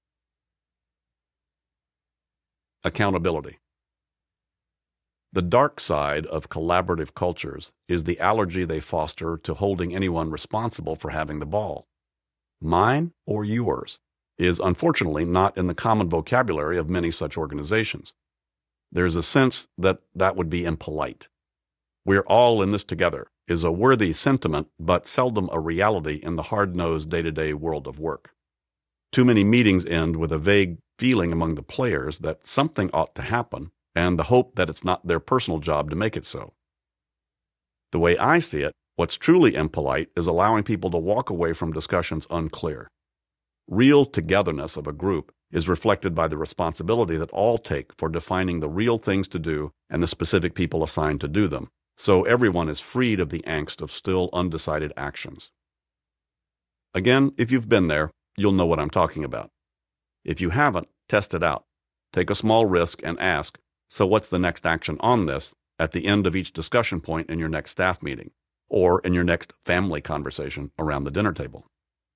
Accountability. The dark side of collaborative cultures is the allergy they foster to holding anyone responsible for having the ball. Mine or yours? is unfortunately not in the common vocabulary of many such organizations. There's a sense that that would be impolite. "We're all in this together" is a worthy sentiment, but seldom a reality in the hard-nosed day-to-day world of work. Too many meetings end with a vague feeling among the players that something ought to happen, and the hope that it's not their personal job to make it so. The way I see it, what's truly impolite is allowing people to walk away from discussions unclear. Real togetherness of a group is reflected by the responsibility that all take for defining the real things to do and the specific people assigned to do them, so everyone is freed of the angst of still undecided actions. Again, if you've been there, you'll know what I'm talking about. If you haven't, test it out. Take a small risk and ask, "So what's the next action on this?" at the end of each discussion point in your next staff meeting, or in your next family conversation around the dinner table.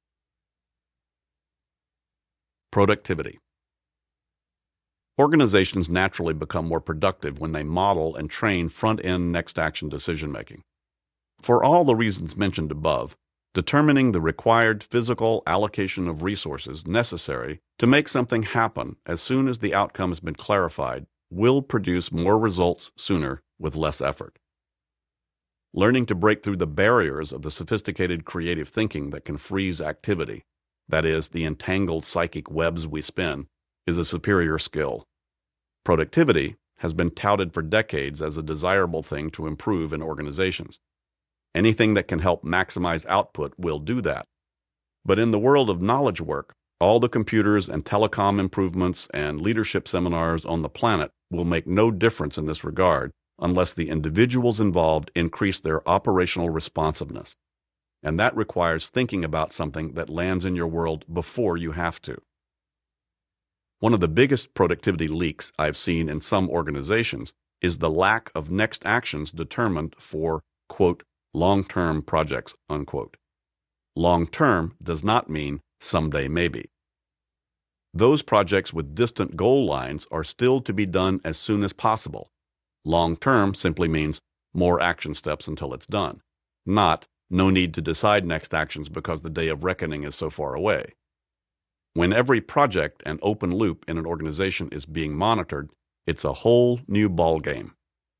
Productivity. Organizations naturally become more productive when they model and train front-end next-action decision-making. For all the reasons mentioned above, determining the required physical allocation of resources necessary to make something happen as soon as the outcome has been clarified will produce more results sooner with less effort. Learning to break through the barriers of the sophisticated creative thinking that can freeze activity, that is, the entangled psychic webs we spin, is a superior skill. Productivity has been touted for decades as a desirable thing to improve in organizations. Anything that can help maximize output will do that. But in the world of knowledge work, all the computers and telecom improvements and leadership seminars on the planet will make no difference in this regard unless the individuals involved increase their operational responsiveness. And that requires thinking about something that lands in your world before you have to. One of the biggest productivity leaks I've seen in some organizations is the lack of next actions determined for, quote, long-term projects, unquote. Long-term does not mean someday maybe. Those projects with distant goal lines are still to be done as soon as possible. Long-term simply means more action steps until it's done, not no need to decide next actions because the day of reckoning is so far away. When every project and open loop in an organization is being monitored, it's a whole new ballgame.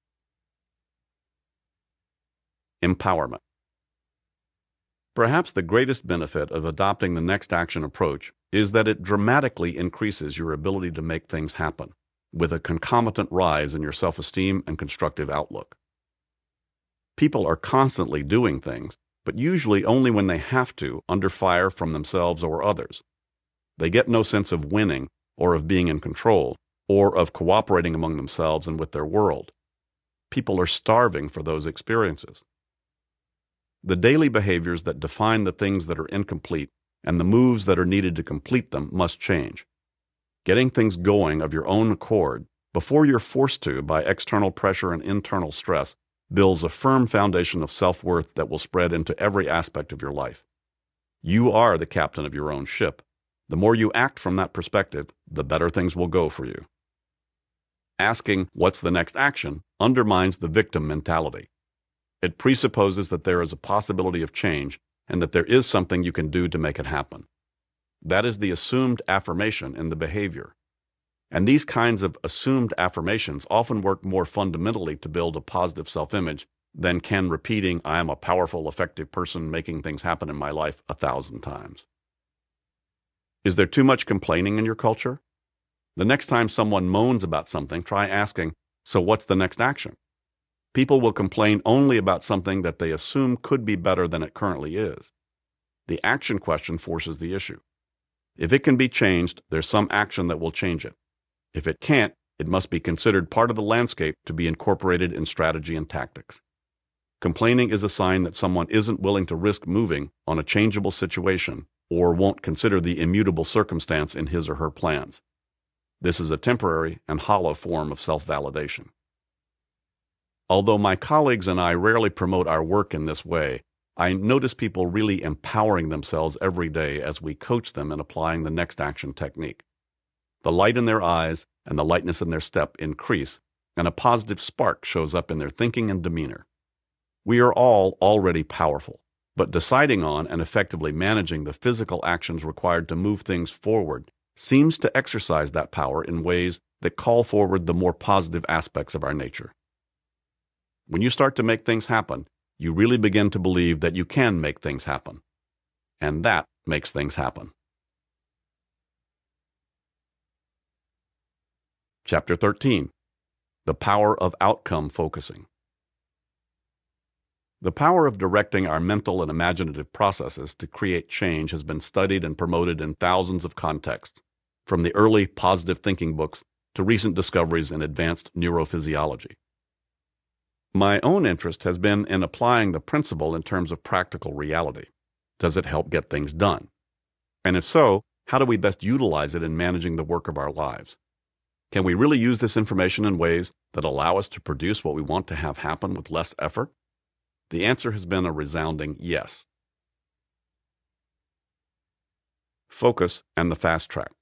Empowerment. Perhaps the greatest benefit of adopting the next action approach is that it dramatically increases your ability to make things happen, with a concomitant rise in your self-esteem and constructive outlook. People are constantly doing things, but usually only when they have to, under fire from themselves or others. They get no sense of winning, or of being in control, or of cooperating among themselves and with their world. People are starving for those experiences. The daily behaviors that define the things that are incomplete and the moves that are needed to complete them must change. Getting things going of your own accord, before you're forced to by external pressure and internal stress, builds a firm foundation of self-worth that will spread into every aspect of your life. You are the captain of your own ship. The more you act from that perspective, the better things will go for you. Asking, "What's the next action?" undermines the victim mentality. It presupposes that there is a possibility of change and that there is something you can do to make it happen. That is the assumed affirmation in the behavior. And these kinds of assumed affirmations often work more fundamentally to build a positive self-image than can repeating, "I am a powerful, effective person making things happen in my life" 1,000 times. Is there too much complaining in your culture? The next time someone moans about something, try asking, "So what's the next action?" People will complain only about something that they assume could be better than it currently is. The action question forces the issue. If it can be changed, there's some action that will change it. If it can't, it must be considered part of the landscape to be incorporated in strategy and tactics. Complaining is a sign that someone isn't willing to risk moving on a changeable situation or won't consider the immutable circumstance in his or her plans. This is a temporary and hollow form of self-validation. Although my colleagues and I rarely promote our work in this way, I notice people really empowering themselves every day as we coach them in applying the next action technique. The light in their eyes and the lightness in their step increase, and a positive spark shows up in their thinking and demeanor. We are all already powerful, but deciding on and effectively managing the physical actions required to move things forward seems to exercise that power in ways that call forward the more positive aspects of our nature. When you start to make things happen, you really begin to believe that you can make things happen. And that makes things happen. Chapter 13. The Power of Outcome Focusing. The power of directing our mental and imaginative processes to create change has been studied and promoted in thousands of contexts, from the early positive thinking books to recent discoveries in advanced neurophysiology. My own interest has been in applying the principle in terms of practical reality. Does it help get things done? And if so, how do we best utilize it in managing the work of our lives? Can we really use this information in ways that allow us to produce what we want to have happen with less effort? The answer has been a resounding yes. Focus and the fast track.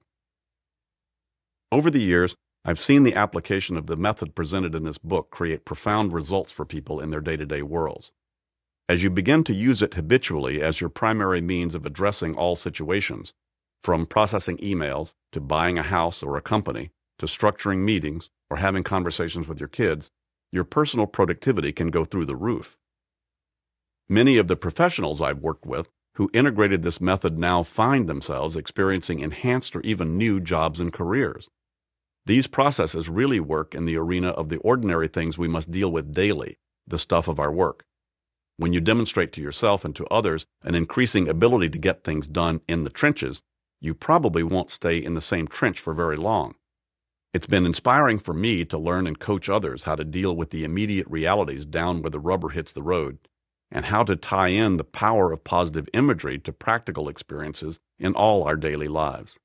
Over the years, I've seen the application of the method presented in this book create profound results for people in their day-to-day worlds. As you begin to use it habitually as your primary means of addressing all situations, from processing emails to buying a house or a company, to structuring meetings or having conversations with your kids, your personal productivity can go through the roof. Many of the professionals I've worked with who integrated this method now find themselves experiencing enhanced or even new jobs and careers. These processes really work in the arena of the ordinary things we must deal with daily, the stuff of our work. When you demonstrate to yourself and to others an increasing ability to get things done in the trenches, you probably won't stay in the same trench for very long. It's been inspiring for me to learn and coach others how to deal with the immediate realities down where the rubber hits the road, and how to tie in the power of positive imagery to practical experiences in all our daily lives.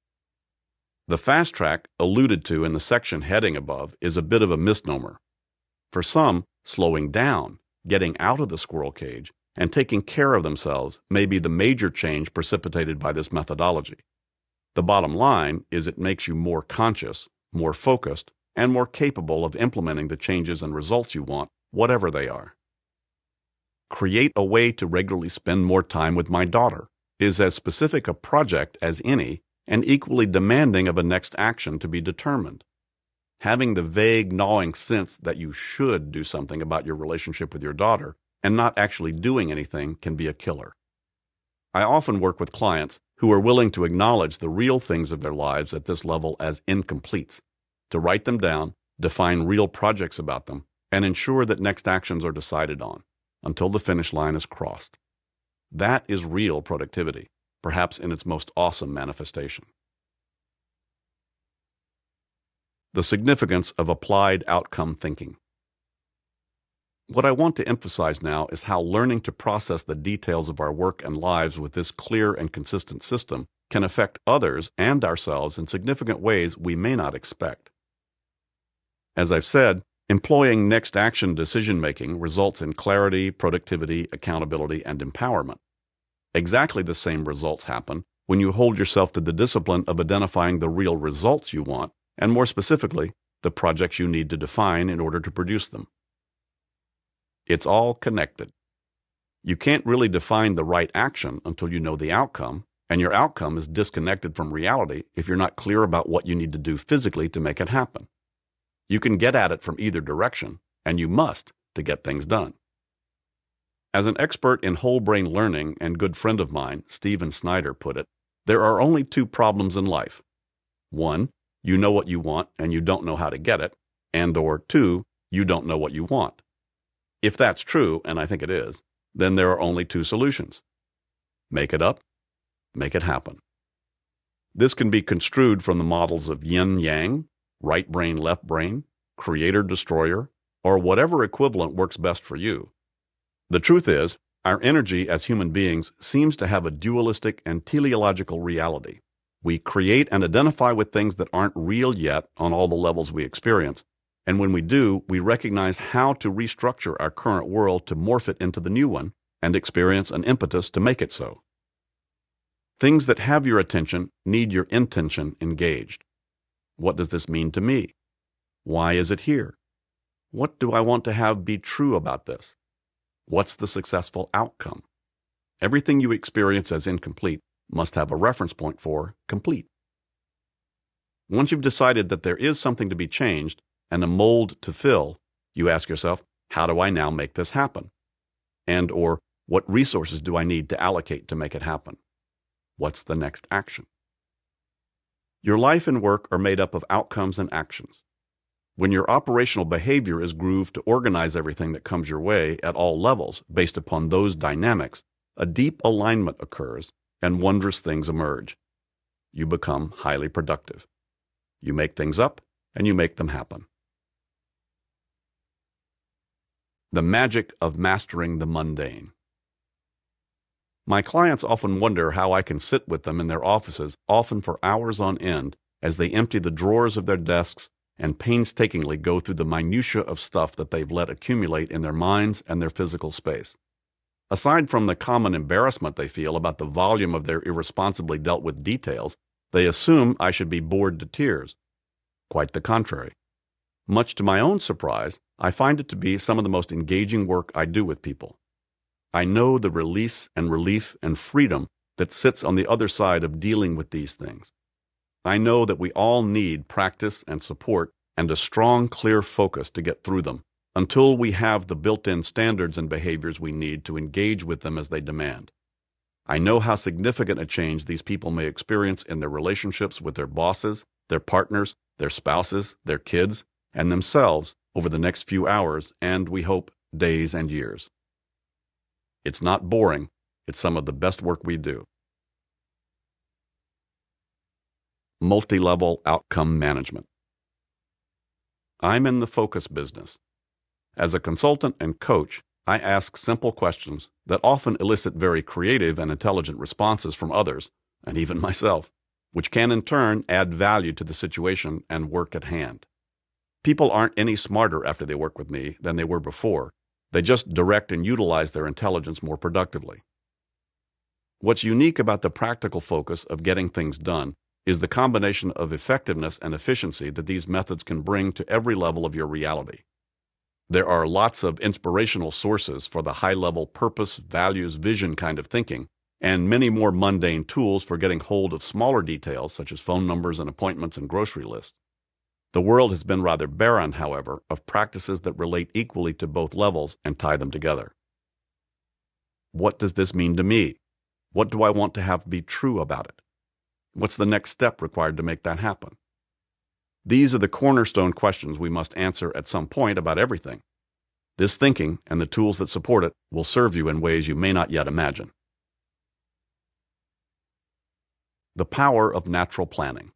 The fast track alluded to in the section heading above is a bit of a misnomer. For some, slowing down, getting out of the squirrel cage, and taking care of themselves may be the major change precipitated by this methodology. The bottom line is it makes you more conscious, more focused, and more capable of implementing the changes and results you want, whatever they are. Create a way to regularly spend more time with my daughter is as specific a project as any and equally demanding of a next action to be determined. Having the vague, gnawing sense that you should do something about your relationship with your daughter and not actually doing anything can be a killer. I often work with clients who are willing to acknowledge the real things of their lives at this level as incompletes, to write them down, define real projects about them, and ensure that next actions are decided on until the finish line is crossed. That is real productivity, perhaps in its most awesome manifestation. The significance of applied outcome thinking. What I want to emphasize now is how learning to process the details of our work and lives with this clear and consistent system can affect others and ourselves in significant ways we may not expect. As I've said, employing next action decision-making results in clarity, productivity, accountability, and empowerment. Exactly the same results happen when you hold yourself to the discipline of identifying the real results you want, and more specifically, the projects you need to define in order to produce them. It's all connected. You can't really define the right action until you know the outcome, and your outcome is disconnected from reality if you're not clear about what you need to do physically to make it happen. You can get at it from either direction, and you must to get things done. As an expert in whole brain learning and good friend of mine, Stephen Snyder, put it, there are only two problems in life. One, you know what you want and you don't know how to get it, and/or two, you don't know what you want. If that's true, and I think it is, then there are only two solutions. Make it up, make it happen. This can be construed from the models of yin-yang, right brain, left brain, creator-destroyer, or whatever equivalent works best for you. The truth is, our energy as human beings seems to have a dualistic and teleological reality. We create and identify with things that aren't real yet on all the levels we experience, and when we do, we recognize how to restructure our current world to morph it into the new one and experience an impetus to make it so. Things that have your attention need your intention engaged. What does this mean to me? Why is it here? What do I want to have be true about this? What's the successful outcome? Everything you experience as incomplete must have a reference point for complete. Once you've decided that there is something to be changed and a mold to fill, you ask yourself, how do I now make this happen? And/or what resources do I need to allocate to make it happen? What's the next action? Your life and work are made up of outcomes and actions. When your operational behavior is grooved to organize everything that comes your way at all levels based upon those dynamics, a deep alignment occurs and wondrous things emerge. You become highly productive. You make things up and you make them happen. The magic of mastering the mundane. My clients often wonder how I can sit with them in their offices, often for hours on end, as they empty the drawers of their desks and painstakingly go through the minutiae of stuff that they've let accumulate in their minds and their physical space. Aside from the common embarrassment they feel about the volume of their irresponsibly dealt with details, they assume I should be bored to tears. Quite the contrary. Much to my own surprise, I find it to be some of the most engaging work I do with people. I know the release and relief and freedom that sits on the other side of dealing with these things. I know that we all need practice and support and a strong, clear focus to get through them until we have the built-in standards and behaviors we need to engage with them as they demand. I know how significant a change these people may experience in their relationships with their bosses, their partners, their spouses, their kids, and themselves over the next few hours and, we hope, days and years. It's not boring. It's some of the best work we do. Multi-level outcome management. I'm in the focus business. As a consultant and coach, I ask simple questions that often elicit very creative and intelligent responses from others, and even myself, which can in turn add value to the situation and work at hand. People aren't any smarter after they work with me than they were before. They just direct and utilize their intelligence more productively. What's unique about the practical focus of getting things done is the combination of effectiveness and efficiency that these methods can bring to every level of your reality. There are lots of inspirational sources for the high-level purpose, values, vision kind of thinking, and many more mundane tools for getting hold of smaller details such as phone numbers and appointments and grocery lists. The world has been rather barren, however, of practices that relate equally to both levels and tie them together. What does this mean to me? What do I want to have be true about it? What's the next step required to make that happen? These are the cornerstone questions we must answer at some point about everything. This thinking and the tools that support it will serve you in ways you may not yet imagine. The power of natural planning.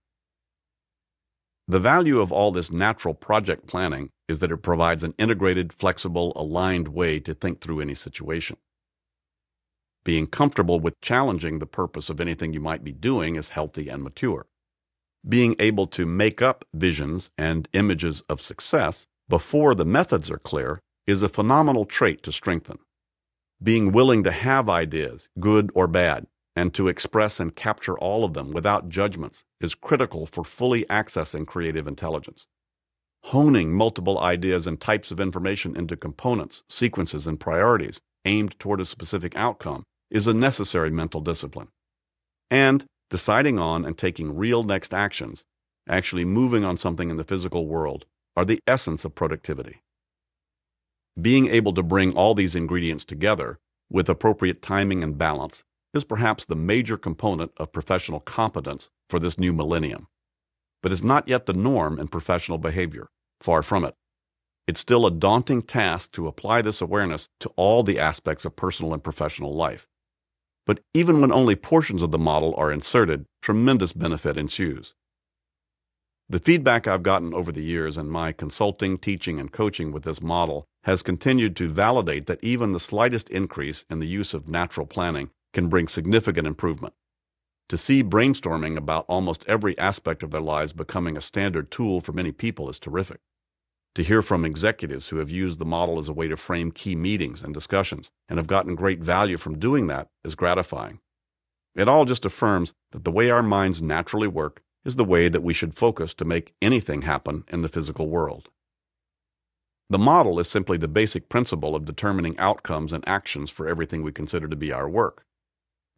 The value of all this natural project planning is that it provides an integrated, flexible, aligned way to think through any situation. Being comfortable with challenging the purpose of anything you might be doing is healthy and mature. Being able to make up visions and images of success before the methods are clear is a phenomenal trait to strengthen. Being willing to have ideas, good or bad, and to express and capture all of them without judgments is critical for fully accessing creative intelligence. Honing multiple ideas and types of information into components, sequences, and priorities aimed toward a specific outcome is a necessary mental discipline. And deciding on and taking real next actions, actually moving on something in the physical world, are the essence of productivity. Being able to bring all these ingredients together with appropriate timing and balance is perhaps the major component of professional competence for this new millennium. But is not yet the norm in professional behavior. Far from it. It's still a daunting task to apply this awareness to all the aspects of personal and professional life. But even when only portions of the model are inserted, tremendous benefit ensues. The feedback I've gotten over the years in my consulting, teaching, and coaching with this model has continued to validate that even the slightest increase in the use of natural planning can bring significant improvement. To see brainstorming about almost every aspect of their lives becoming a standard tool for many people is terrific. To hear from executives who have used the model as a way to frame key meetings and discussions and have gotten great value from doing that is gratifying. It all just affirms that the way our minds naturally work is the way that we should focus to make anything happen in the physical world. The model is simply the basic principle of determining outcomes and actions for everything we consider to be our work.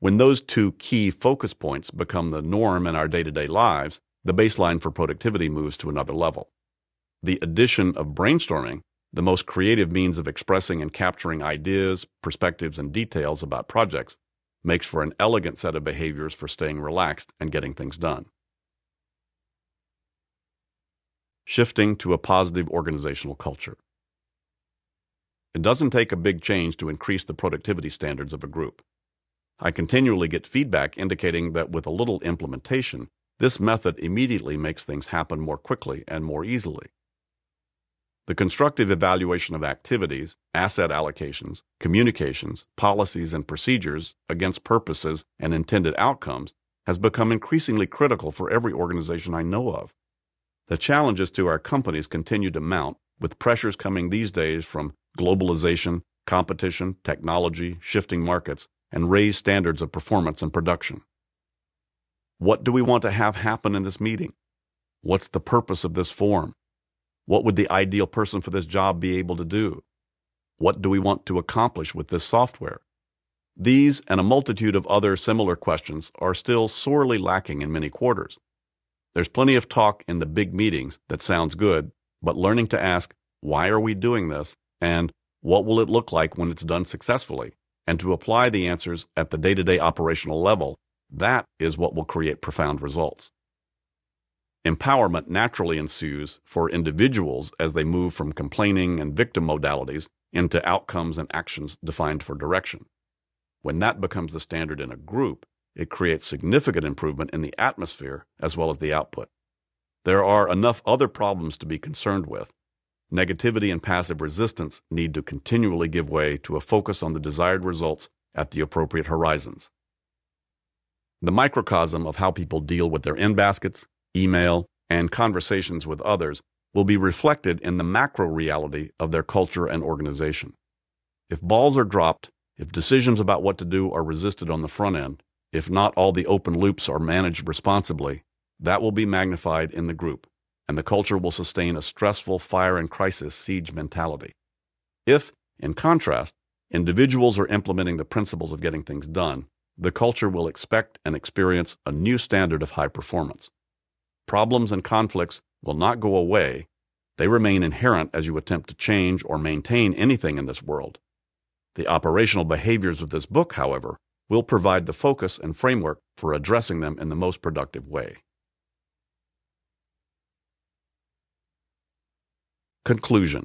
When those two key focus points become the norm in our day-to-day lives, the baseline for productivity moves to another level. The addition of brainstorming, the most creative means of expressing and capturing ideas, perspectives, and details about projects, makes for an elegant set of behaviors for staying relaxed and getting things done. Shifting to a positive organizational culture. It doesn't take a big change to increase the productivity standards of a group. I continually get feedback indicating that with a little implementation, this method immediately makes things happen more quickly and more easily. The constructive evaluation of activities, asset allocations, communications, policies, and procedures against purposes and intended outcomes has become increasingly critical for every organization I know of. The challenges to our companies continue to mount, with pressures coming these days from globalization, competition, technology, shifting markets, and raised standards of performance and production. What do we want to have happen in this meeting? What's the purpose of this forum? What would the ideal person for this job be able to do? What do we want to accomplish with this software? These and a multitude of other similar questions are still sorely lacking in many quarters. There's plenty of talk in the big meetings that sounds good, but learning to ask, why are we doing this? And what will it look like when it's done successfully? And to apply the answers at the day-to-day operational level, that is what will create profound results. Empowerment naturally ensues for individuals as they move from complaining and victim modalities into outcomes and actions defined for direction. When that becomes the standard in a group, it creates significant improvement in the atmosphere as well as the output. There are enough other problems to be concerned with. Negativity and passive resistance need to continually give way to a focus on the desired results at the appropriate horizons. The microcosm of how people deal with their in-baskets, email, and conversations with others will be reflected in the macro reality of their culture and organization. If balls are dropped, if decisions about what to do are resisted on the front end, if not all the open loops are managed responsibly, that will be magnified in the group, and the culture will sustain a stressful fire and crisis siege mentality. If, in contrast, individuals are implementing the principles of getting things done, the culture will expect and experience a new standard of high performance. Problems and conflicts will not go away. They remain inherent as you attempt to change or maintain anything in this world. The operational behaviors of this book, however, will provide the focus and framework for addressing them in the most productive way. Conclusion.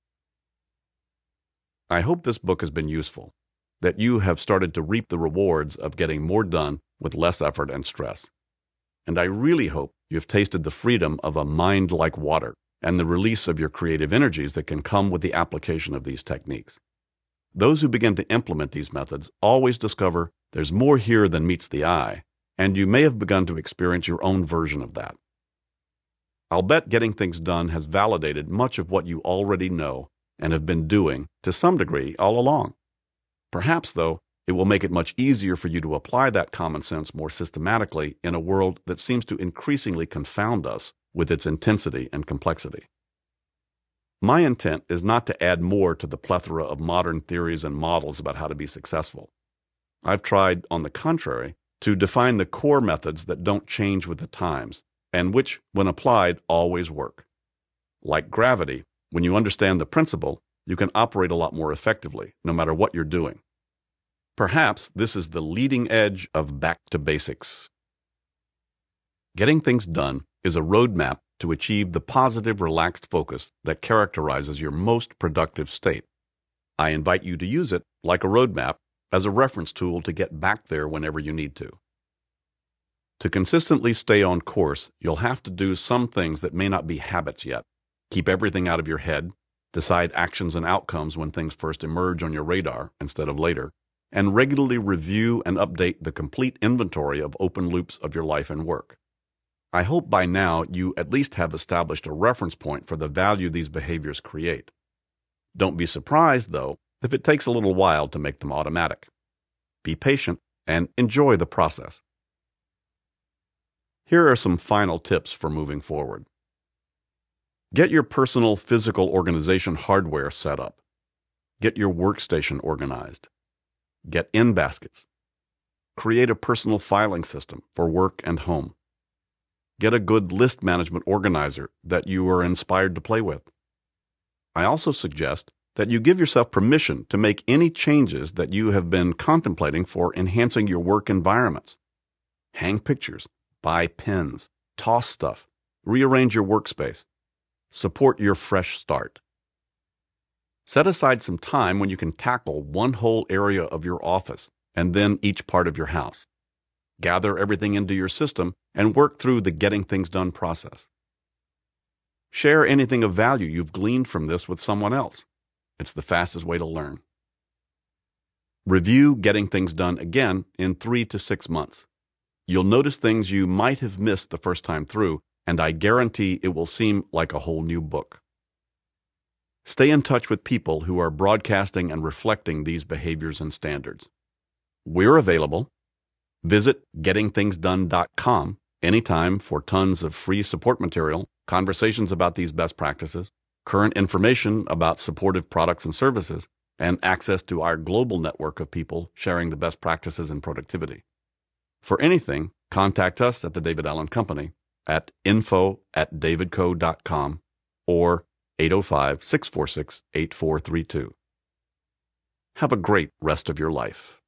I hope this book has been useful, that you have started to reap the rewards of getting more done with less effort and stress. And I really hope you've tasted the freedom of a mind like water and the release of your creative energies that can come with the application of these techniques. Those who begin to implement these methods always discover there's more here than meets the eye, and you may have begun to experience your own version of that. I'll bet getting things done has validated much of what you already know and have been doing to some degree all along. Perhaps, though, it will make it much easier for you to apply that common sense more systematically in a world that seems to increasingly confound us with its intensity and complexity. My intent is not to add more to the plethora of modern theories and models about how to be successful. I've tried, on the contrary, to define the core methods that don't change with the times, and which, when applied, always work. Like gravity, when you understand the principle, you can operate a lot more effectively, no matter what you're doing. Perhaps this is the leading edge of back to basics. Getting things done is a roadmap to achieve the positive, relaxed focus that characterizes your most productive state. I invite you to use it, like a roadmap, as a reference tool to get back there whenever you need to. To consistently stay on course, you'll have to do some things that may not be habits yet. Keep everything out of your head, decide actions and outcomes when things first emerge on your radar instead of later, and regularly review and update the complete inventory of open loops of your life and work. I hope by now you at least have established a reference point for the value these behaviors create. Don't be surprised, though, if it takes a little while to make them automatic. Be patient and enjoy the process. Here are some final tips for moving forward. Get your personal physical organization hardware set up. Get your workstation organized. Get in baskets. create a personal filing system for work and home. Get a good list management organizer that you are inspired to play with. I also suggest that you give yourself permission to make any changes that you have been contemplating for enhancing your work environments. Hang pictures, buy pens, toss stuff, rearrange your workspace. Support your fresh start. Set aside some time when you can tackle one whole area of your office and then each part of your house. Gather everything into your system and work through the getting things done process. Share anything of value you've gleaned from this with someone else. It's the fastest way to learn. Review getting things done again in 3 to 6 months. You'll notice things you might have missed the first time through, and I guarantee it will seem like a whole new book. Stay in touch with people who are broadcasting and reflecting these behaviors and standards. We're available. Visit gettingthingsdone.com anytime for tons of free support material, conversations about these best practices, current information about supportive products and services, and access to our global network of people sharing the best practices in productivity. For anything, contact us at the David Allen Company at info@davidco.com or 805-646-8432. Have a great rest of your life.